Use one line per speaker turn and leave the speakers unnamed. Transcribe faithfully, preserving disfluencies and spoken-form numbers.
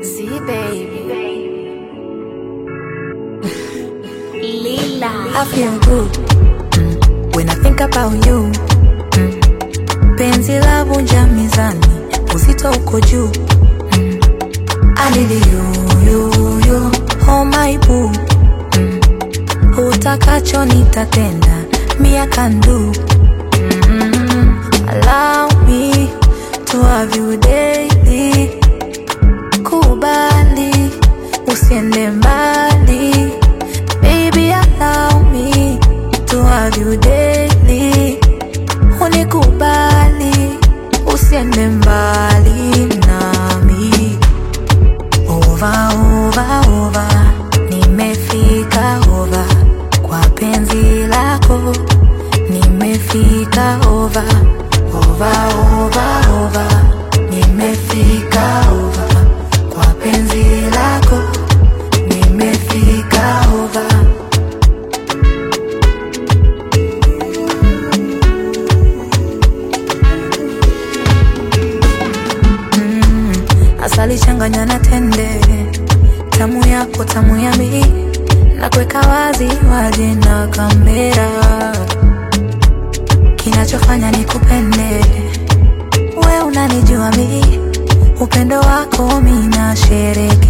Z baby. Lila.
I feel good mm, when I think about you mm. Penzi la vunja mizani, uzito uko juu mm. I need you, you, you, oh my boo mm. Utakacho nitatenda, me I can do mm. Allow me to have you daily. Kubali, usiende mbali. Baby, allow me to have you daily. Unikubali, usiende mbali nami. Over, over, over, nimefika over. Kwa penzi lako, nimefika over. Over, over, over, nimefika over. Kwa penzi lako, nimefika over. Mm, asali changanya na tende, tamu yako tamu ya mi, na kuweka wazi waje na kamera. Kinachofanya nikupende, we unanijua mi, upendo wako mi na shereke.